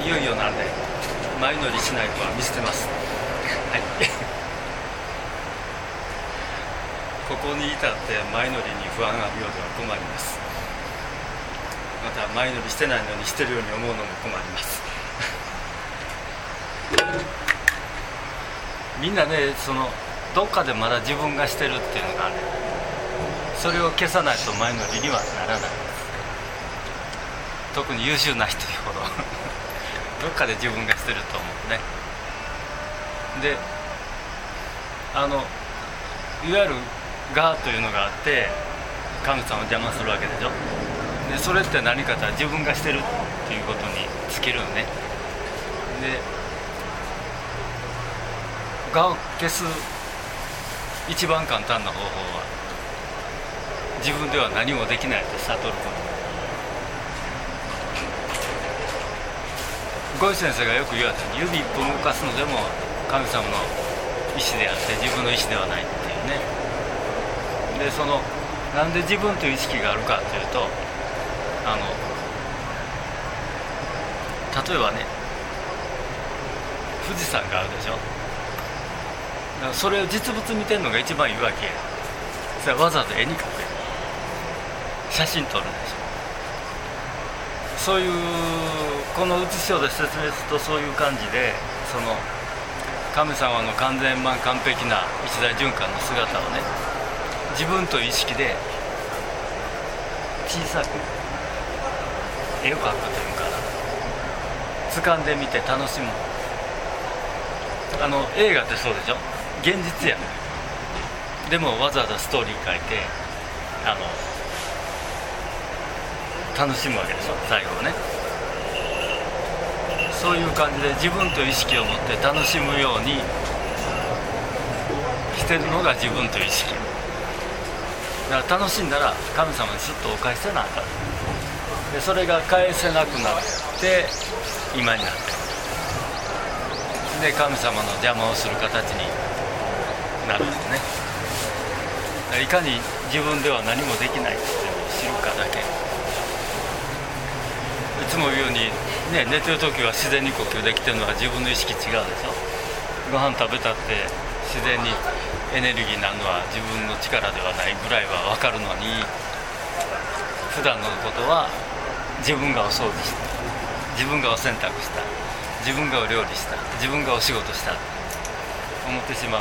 いよいよなんで前乗りしないとは見捨てます。はいここに至って前乗りに不安があるようでは困ります。また前乗りしてないのにしてるように思うのも困ります。みんなね、どっかでまだ自分がしてるっていうのがある。それを消さないと前乗りにはならないです。特に優秀な人ほどどっかで自分がしてると思うね。でいわゆる我というのがあって神様を邪魔するわけでしょ。でそれって何かとは自分がしてるっていうことに尽きるのね。で我を消す一番簡単な方法は自分では何もできないと悟ること。ゴイ先生がよく言われたように指一本動かすのでも神様の意志であって自分の意志ではないっていうね。でなんで自分という意識があるかというと例えばね富士山があるでしょ。だからそれを実物見てるのが一番いいわけ。それはわざわざ絵に描く写真撮るでしょ。そういうこの写しをで説明するとそういう感じで神様の完全完璧な一大循環の姿をね自分という意識で小さく絵を描くというかな、掴んでみて楽しむ。映画ってそうでしょ。現実やね。でもわざわざストーリー書いて楽しむわけでしょ最後ね。そういう感じで自分という意識を持って楽しむようにしてるのが自分という意識だから。楽しんだら神様にすっとお返しせなあかん。でそれが返せなくなって今になってで神様の邪魔をする形になるんですね。いかに自分では何もできないっていうのを知るかだけ。いつも言うように、ね、寝てる時は自然に呼吸できてるのは自分の意識違うでしょ。ご飯食べたって自然にエネルギーになるのは自分の力ではないぐらいは分かるのに、普段のことは自分がお掃除した、自分がお洗濯した、自分がお料理した、自分がお仕事したと思ってしまう。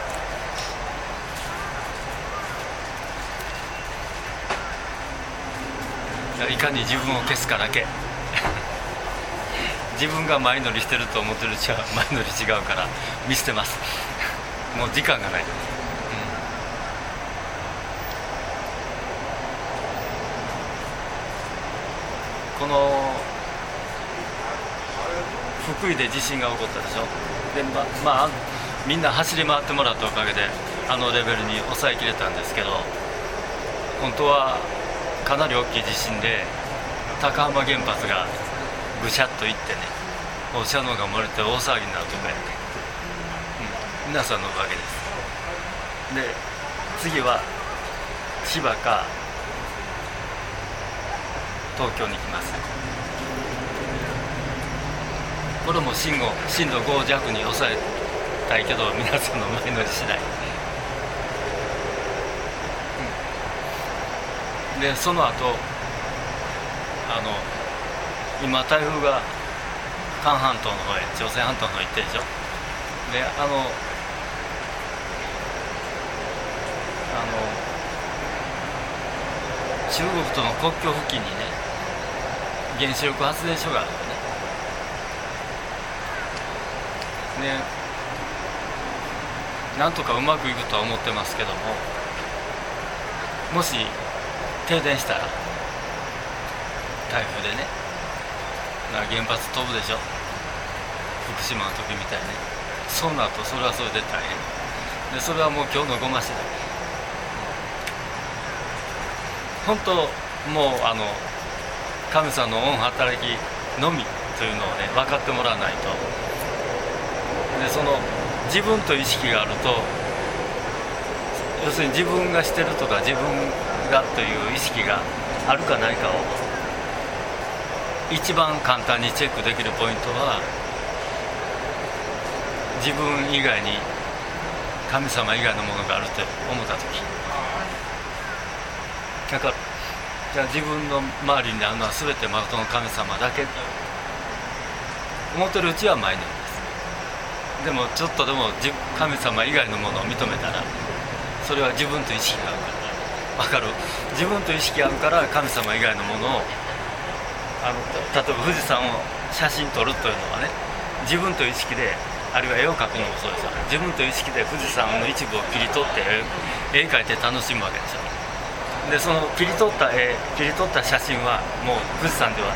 いかに自分を消すかだけ自分が前乗りしてると思ってるうちは前乗り違うから見捨てます。もう時間がない、この福井で地震が起こったでしょ。でみんな走り回ってもらったおかげでレベルに抑えきれたんですけど、本当はかなり大きい地震で高浜原発がぐしゃっといってね、放射能が漏れて大騒ぎになるとかやって、皆さんのおかげです。で次は千葉か東京に行きます。これも震度5弱に抑えたいけど皆さんの前乗りしない。でその後今台風が韓半島の方へ、朝鮮半島の方へ行ってるでしょ。で中国との国境付近にね原子力発電所があるのね。なんとかうまくいくとは思ってますけども、もし停電したら台風でね原発飛ぶでしょ、福島の時みたいに。そうなるとそれはそれで大変で、それはもう今日のごましだ。本当もう神様の御働きのみというのをね分かってもらわないと。で自分という意識があると、要するに自分がしてるとか自分がという意識があるかないかを一番簡単にチェックできるポイントは、自分以外に神様以外のものがあるって思った時だから、じゃあ自分の周りにあるのは全て誠の神様だけ思ってるうちはマイノリです。でもちょっとでも神様以外のものを認めたら、それは自分と意識が合うから、分かる？自分と意識が合うから神様以外のものを例えば富士山を写真撮るというのはね、自分と意識で、あるいは絵を描くのもそうですよ。自分と意識で富士山の一部を切り取って絵描いて楽しむわけでしょ。でその切り取った写真はもう富士山では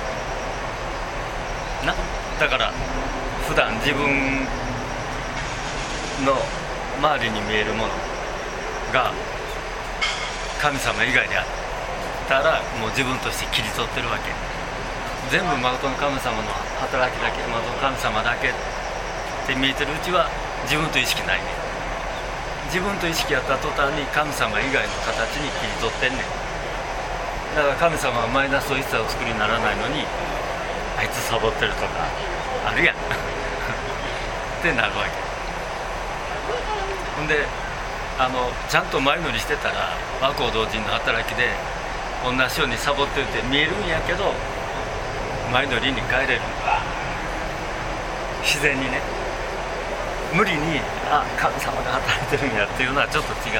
ないな。だから普段自分の周りに見えるものが神様以外であったら、もう自分として切り取ってるわけ。全部誠の神様の働きだけ、誠の神様だけって見えてるうちは自分と意識ないね。自分と意識やった途端に神様以外の形に切り取ってんねん。だから神様はマイナスを一切お作りにならないのに、あいつサボってるとかあるやんってなるわけ。ほんでちゃんと前乗りしてたら、和光同人の働きで同じようにサボってるって見えるんやけど、前乗りに帰れる、自然にね。無理に神様が働いてるんやっていうのはちょっと違う。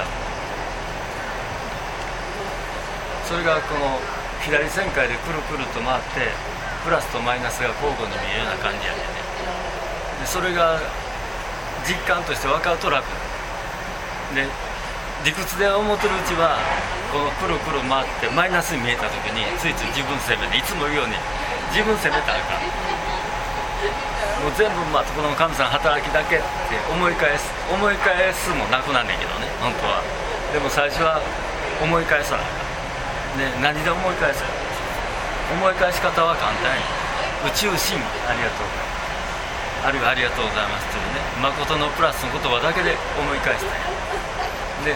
それがこの左旋回でくるくると回って、プラスとマイナスが交互に見えるような感じやねんね。でそれが実感として分かると楽で、理屈で思ってるうちはこのくるくる回ってマイナスに見えた時についつい自分責めで、いつも言うように自分責めたらあかん。もう全部この神様の働きだけって思い返すもなくなんねんけどね、本当は。でも最初は思い返さなあかん。で何で思い返すか、思い返し方は簡単に、宇宙神ありがとう、あるいはありがとうございますというね、誠のプラスの言葉だけで思い返したい。で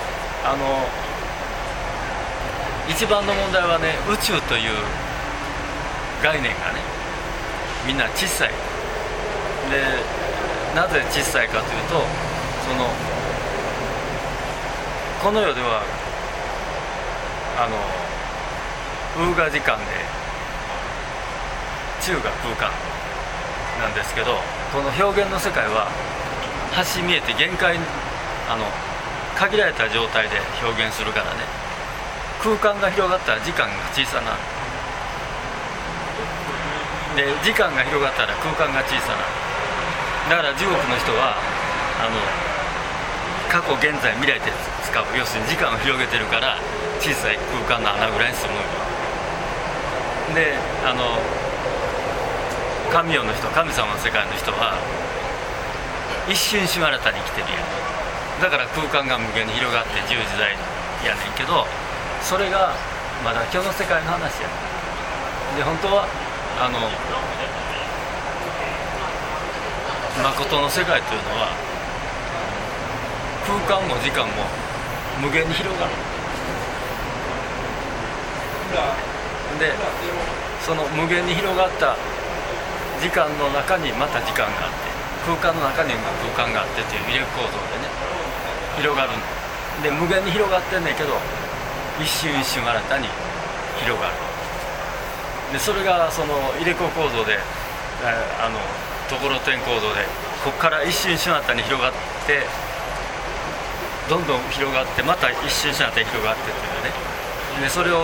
一番の問題はね、宇宙という概念がね、みんな小さい。でなぜ小さいかというと、この世ではウーガ時間で中が空間なんですけど、この表現の世界は端見えて限界、限られた状態で表現するからね、空間が広がったら時間が小さなで、時間が広がったら空間が小さな。だから地獄の人は過去現在未来で使う、要するに時間を広げてるから小さい空間の穴ぐらいに住む。で神世の人、神様の世界の人は一瞬新新たに生きてるやん。だから空間が無限に広がって自由自在やねんけど、それがまだ今日の世界の話やねん。で本当は誠の世界というのは空間も時間も無限に広がる。でその無限に広がった時間の中にまた時間があって、空間の中にも空間があってという入れ構造でね広がる。で無限に広がってんねんけど、一瞬一瞬新たに広がる。でそれがその入れ子構造でところてん構造で、ここから一瞬一瞬新たに広がって、どんどん広がって、また一瞬一瞬新たに広がってというね。でそれを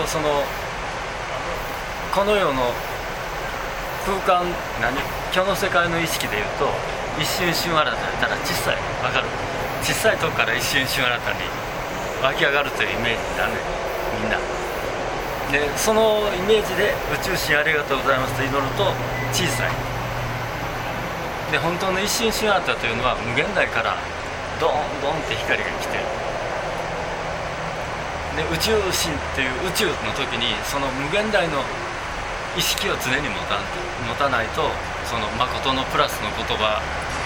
この世の空間、今日の世界の意識でいうと、一瞬一瞬新ただったら小さい、分かる？小さいとこから一瞬一瞬新たに湧き上がるというイメージだね、みんな。でそのイメージで宇宙神ありがとうございますと祈ると小さい。で本当の一瞬一瞬新たというのは無限大からドーンドーンって光が来てる。で宇宙神っていう宇宙の時に、その無限大の意識を常に持たないと、その誠のプラスの言葉、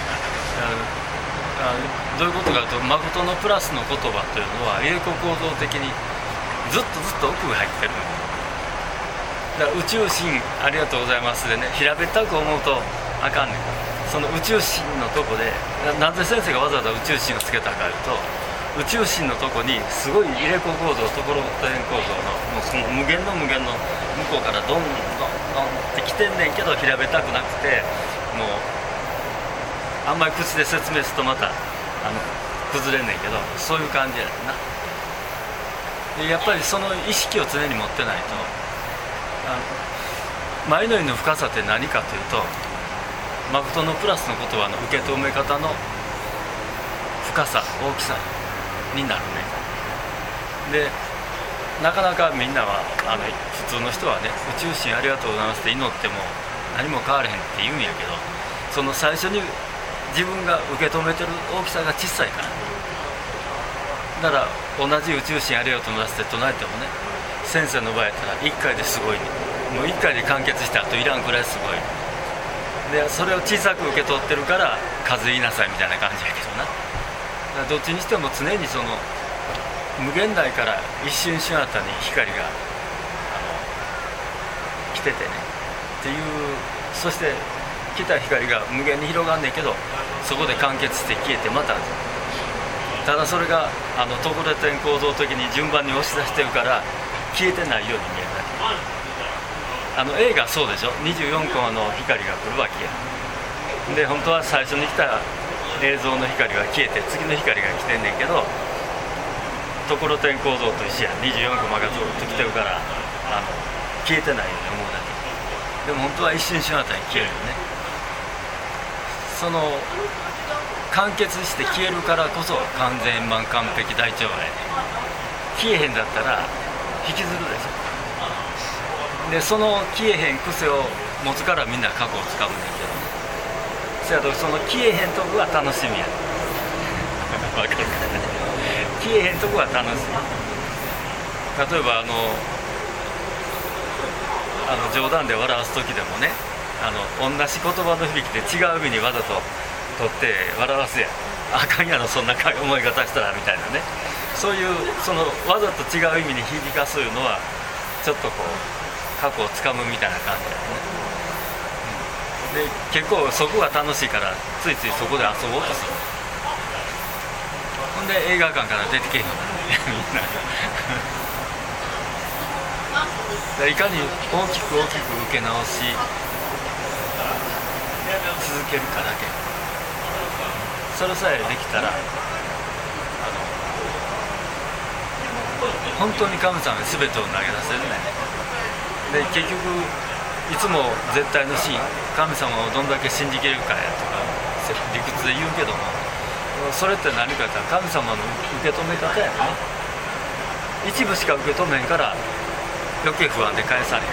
どういうことかというと、誠のプラスの言葉というのは栄光構造的にずっと奥が入ってる。 だから宇宙神ありがとうございますでね、平べったく思うとあかんねん。その宇宙神のとこでなぜ先生がわざわざ宇宙神をつけたかいうと、宇宙神のとこにすごい入れ子構造、ところてん構造のもうその無限の向こうからどんどんどんって来てんねんけど、平べったくなくて、もうあんまり口で説明するとまた崩れんねんけど、そういう感じやねんな。でやっぱりその意識を常に持ってないと、マイノリの深さって何かというと、誠のプラスの言葉の受け止め方の深さ、大きさになるね。でなかなかみんなは普通の人はね、宇宙神ありがとうございますって祈っても何も変われへんって言うんやけど、その最初に自分が受け止めてる大きさが小さいから。だから同じ宇宙神ありがとうございますって唱えてもね、先生の場合やったら1回ですごいね、もう1回で完結してあといらんくらいすごいで、それを小さく受け取ってるから数言いなさいみたいな感じやけどな。だからどっちにしても常にその無限大から一瞬一瞬あたり光が来ててねっていう、そして来た光が無限に広がんねんけど、そこで完結して消えてまた、ただそれが特例点構造的に順番に押し出してるから消えてないように見えるだけ。映画そうでしょ、24コマの光が来るわけや。で本当は最初に来た映像の光が消えて次の光が来てんねんけど、ところてん構造と一緒や。24コマがずっと来てるから消えてないように思うだけでも本当は一瞬一瞬あたりに消えるよね。その完結して消えるからこそ完全円満完璧大調和やね。消えへんだったら引きずるでしょ。でその消えへん癖を持つからみんな過去をつかむねんけど、そやとその消えへんとこが楽しみやわかるかな。消えへんとこが楽しみ。例えば冗談で笑わす時でもね、同じ言葉の響きで違う意味にわざと取って笑わすやん。あかんやろそんな思い方したらみたいなね。そういうそのわざと違う意味に響かすいうのはちょっとこう過去をつかむみたいな感じだよね。で結構そこが楽しいからついついそこで遊ぼうとする。ほんで映画館から出てけへんのみんないかに大きく大きく受け直し続けるかだけ。それさえできたら本当に神様に全てを投げ出せるね。で結局いつも絶対の真、神様をどんだけ信じきれるかやとか理屈で言うけども、それって何かって神様の受け止め方やね。一部しか受け止めんから余計不安で返されへん。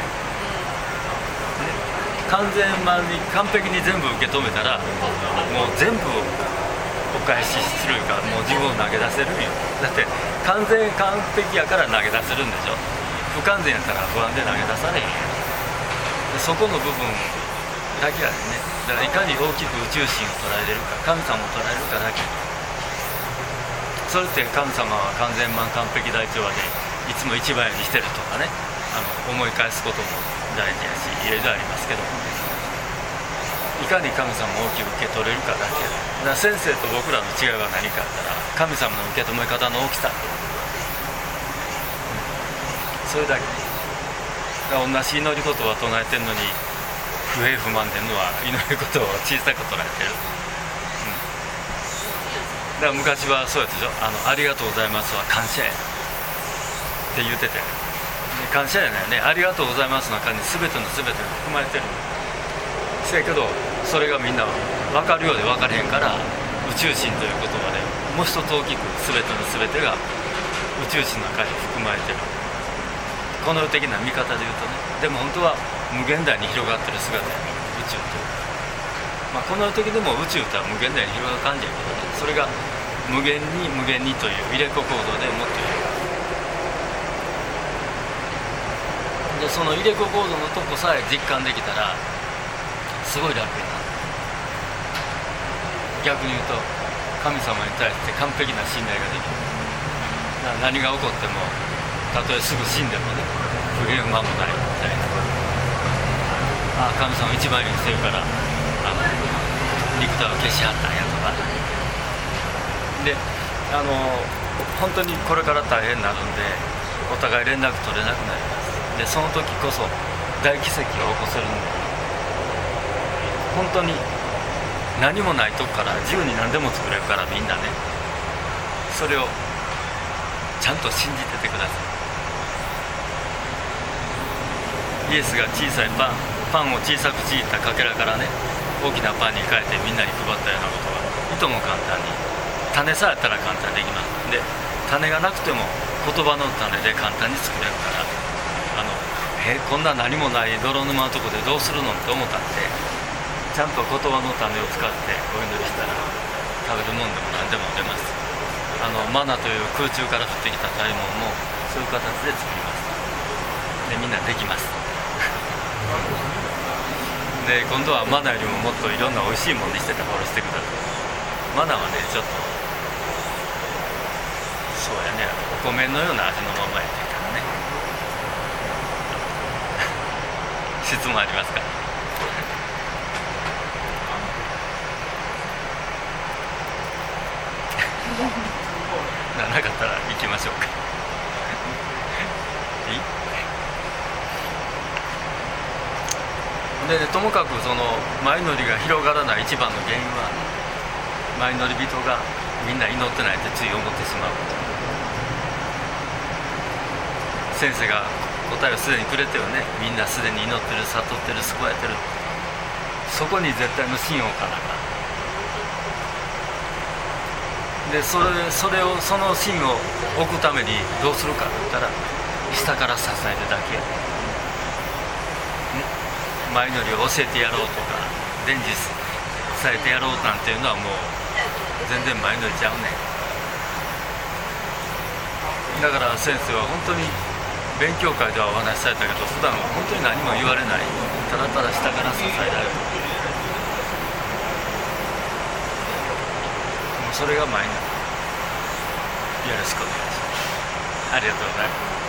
完全満に完璧に全部受け止めたらもう全部お返しするか、もう自分を投げ出せるんよ。だって完全完璧やから投げ出せるんでしょ。不完全やったら不安で投げ出されへんやん。でそこの部分だけやね。だからいかに大きく宇宙神を捉えれるか、神様を捉えるかだけ。それって神様は完全満完璧大調和でいつも一番にしてるとかね、思い返すことも大事やしいろいろありますけども、いかに神様を大きく受け取れるかだけ。だから先生と僕らの違いは何かあったら神様の受け止め方の大きさ、それだけ。だから同じ祈り言葉を唱えてるのに不平不満でるのは祈り言葉を小さく捉えてる。だから昔はそうやったでしょ。ありがとうございますは感謝やって言うてて、感謝やね。ありがとうございますの中に全ての全てが含まれてる。せやけどそれがみんな分かるようで分かれへんから、宇宙神という言葉でもう一つ大きく全ての全てが宇宙神の中に含まれてる。この世的な見方で言うとね。でも本当は無限大に広がってる姿やね、宇宙という。この世的でも宇宙とは無限大に広がる感じやけどね、それが無限に無限にという入れ子構造でもっと広がる。でその入れ子構造のとこさえ実感できたらすごい楽やな。逆に言うと神様に対して完璧な信頼ができる。何が起こってもたとえすぐ死んでもね、不平不満もないみたいな。 ああ神様一番にしてるから肉体を消しはったんやとかで本当にこれから大変になるんでお互い連絡取れなくなります。でその時こそ大奇跡を起こせるんで、本当に何もないとこから自由に何でも作れるから、みんなねそれをちゃんと信じててください。イエスが小さいパンを小さくちぎったかけらからね大きなパンに変えてみんなに配ったようなことがいとも簡単に、種さえあったら簡単にできます。で種がなくても言葉の種で簡単に作れるから、こんな何もない泥沼のとこでどうするのって思ったって、ちゃんと言葉の種を使ってお祈りしたら食べるもんでも何でも出ます。マナという空中から降ってきた食べ物もそういう形で作ります。でみんなできますで今度はマナよりももっといろんな美味しいものにしてたらしてください。マナはねちょっとそうやね、お米のような味のままやってからね質問ありますか？なかったら行きましょうかいいで、ともかくその前乗りが広がらない一番の原因は、前乗り人がみんな祈ってないってつい思ってしまうこと。先生が答えをすでにくれてよね。みんなすでに祈ってる、悟ってる、救われてる。そこに絶対の信を置かなあかん。でその芯を置くためにどうするかって言ったら、下から支えるだけや、前乗りを教えてやろうとか伝授伝えてやろうなんていうのはもう全然前乗りちゃうね。だから先生は本当に勉強会ではお話しされたけど、普段は本当に何も言われない、ただただ下から支えられる、もうそれが前になる。よろしくお願いします。ありがとうございます。